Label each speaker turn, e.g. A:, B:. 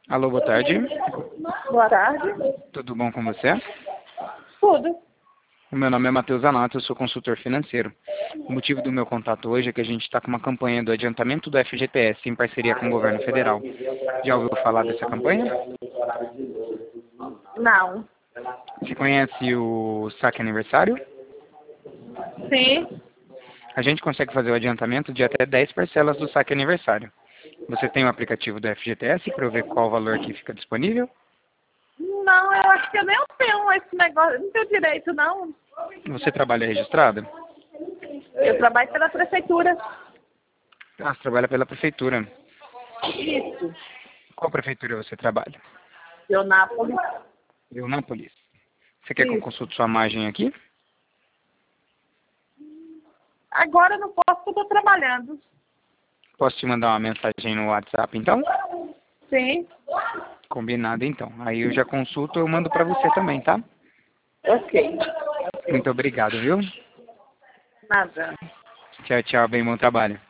A: Alô, boa tarde.
B: Boa tarde.
A: Tudo bom com você?
B: Tudo.
A: O meu nome é Matheus Anato, eu sou consultor financeiro. O motivo do meu contato hoje é que a gente está com uma campanha do adiantamento do FGTS em parceria com o governo federal. Já ouviu falar dessa campanha?
B: Não.
A: Você conhece o saque aniversário?
B: Sim.
A: A gente consegue fazer o adiantamento de até 10 parcelas do saque aniversário. Você tem o aplicativo do FGTS para eu ver qual valor que fica disponível?
B: Não, eu acho que eu nem tenho esse negócio. Não tenho direito, não.
A: Você trabalha registrado?
B: Eu trabalho pela prefeitura.
A: Ah, você trabalha pela prefeitura.
B: Isso.
A: Qual prefeitura você trabalha?
B: Leonápolis.
A: Leonápolis. Você quer que eu
B: Isso.
A: consulte sua margem aqui?
B: Agora eu não posso porque eu estou trabalhando.
A: Posso te mandar uma mensagem no WhatsApp, então?
B: Sim.
A: Combinado, então. Aí eu já consulto, eu mando para você também, tá?
B: Ok.
A: Muito obrigado, viu?
B: Nada.
A: Tchau, tchau. Bem, bom trabalho.